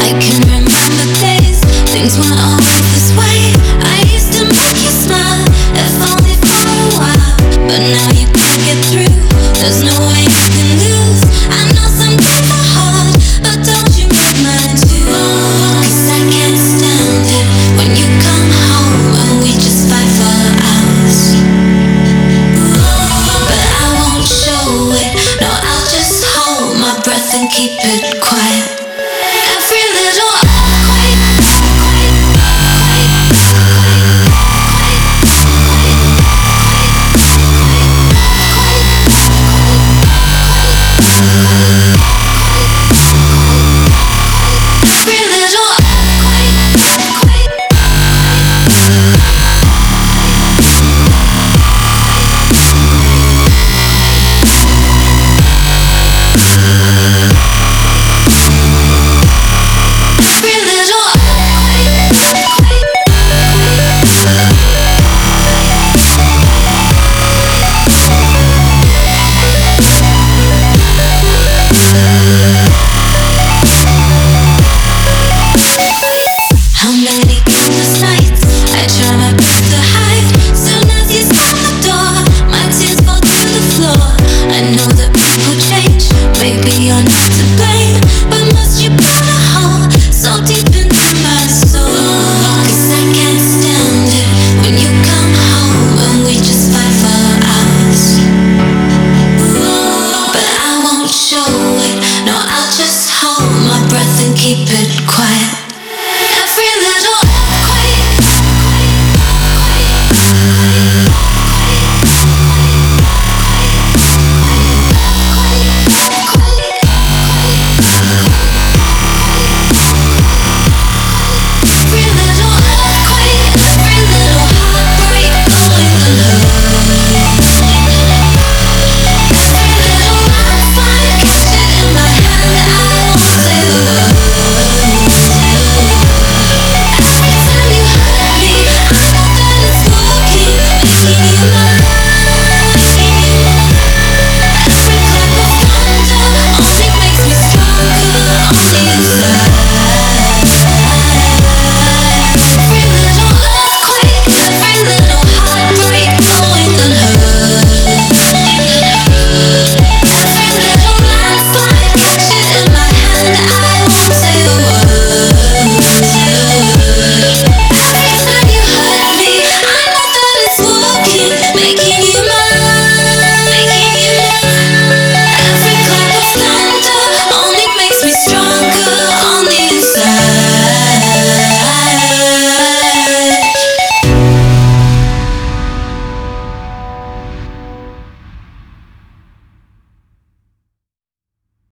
I can remember days, things weren't always this way. I used to make you smile, if only for a while. But now you can't get through, there's no way you can lose. I know some days are hard, but don't you make mine too. 'Cause I can't stand it when you come home and we just fight for hours. But I won't show it, no, I'll just hold my breath and keep it quiet. Every little keep it quiet. Every little only makes me stronger, only inside.